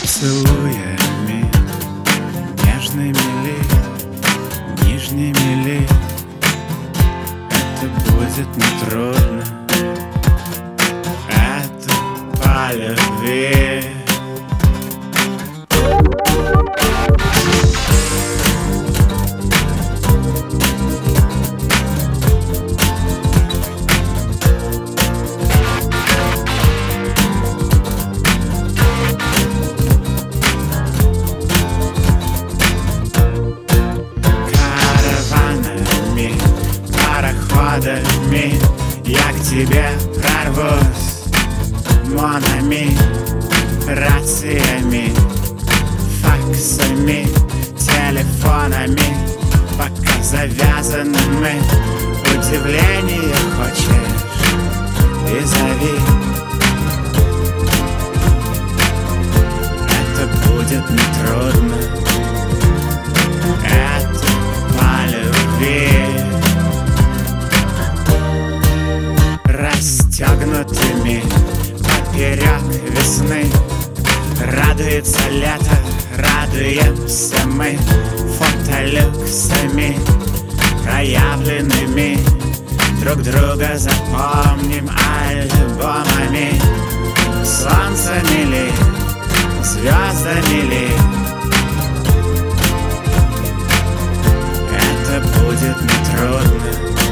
Поцелуями нежными ли, нижними ли, это будет нетрудно. Это по любви. Я к тебе прорвусь, монами, рациями, факсами, телефонами, пока завязаны мы. Удивление хочешь и зови. Это будет нетрудно. Это по любви. Расстегнутыми поперек весны радуется лето, радуемся мы фотолюксами проявленными. Друг друга запомним альбомами. Солнцами ли, звездами ли, это будет нетрудно.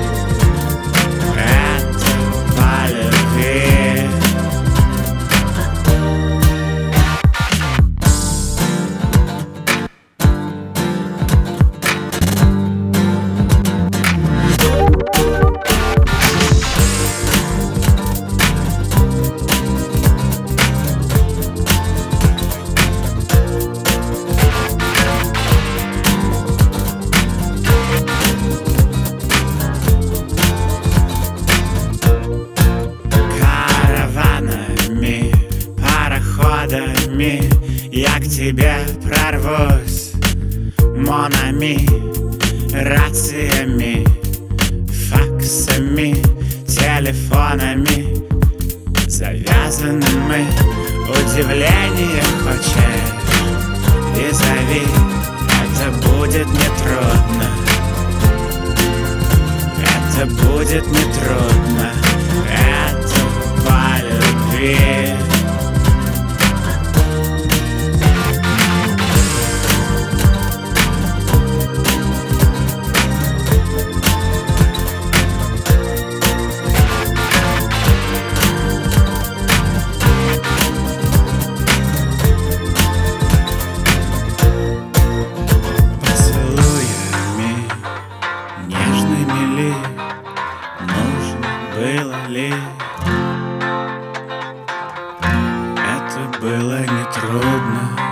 Я к тебе прорвусь, монами, рациями, факсами, телефонами. Завязаны мы, удивление хочешь и зови. Это будет нетрудно. Это будет нетрудно. Это по любви. Нужно было ли? Это было нетрудно.